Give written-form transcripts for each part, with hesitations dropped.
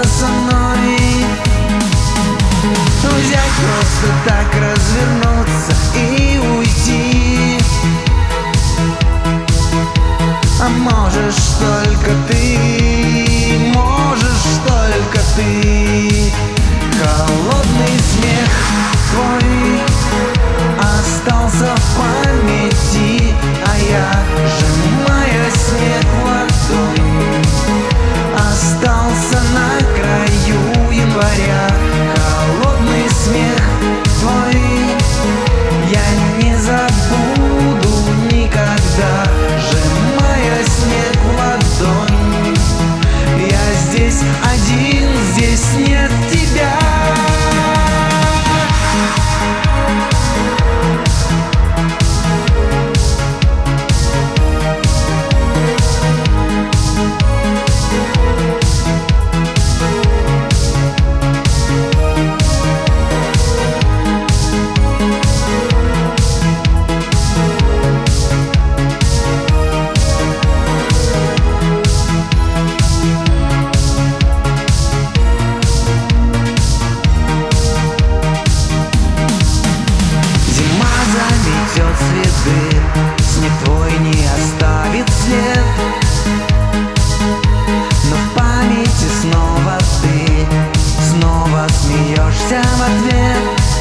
со мной. Взять просто так, развернуться и уйти. А можешь только ты, можешь только ты. Холодный смех твой остался в памяти, а я, сжимая снег в ладонь, остался на краю января. Холодный смех твой я не забуду никогда. Сжимая снег в ладонь, я здесь один, здесь нет тебя. Цветы, снег твой не оставит след, но в памяти снова ты, снова смеешься в ответ.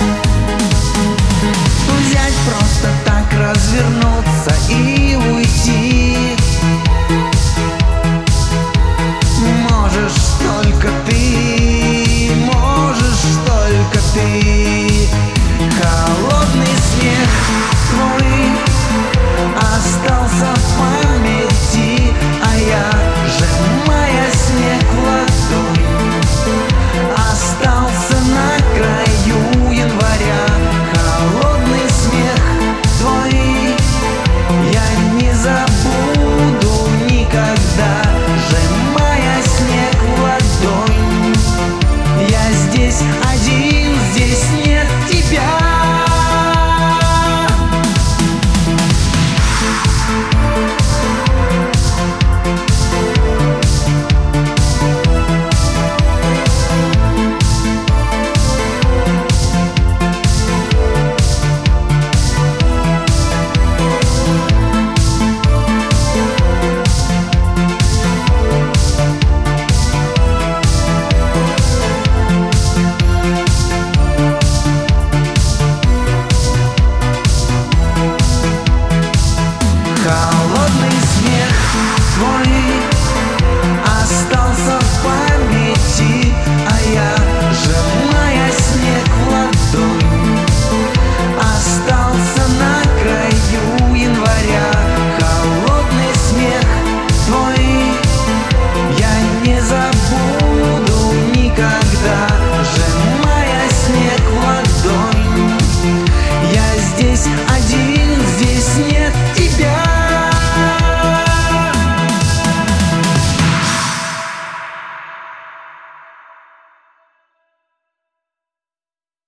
Взять просто так, развернуться и уйти. Можешь только ты, можешь только ты. Холодный смех твой остался в памяти, а я, сжимая снег в ладонь, остался на краю января. Холодный смех твой я не забуду никогда. Сжимая снег в ладонь, я здесь один, здесь нет тебя. Холодный смех твой остался в памяти, а я, сжимая снег в ладонь, остался на краю января. Холодный смех твой я не забуду никогда. Сжимая снег в ладонь, я здесь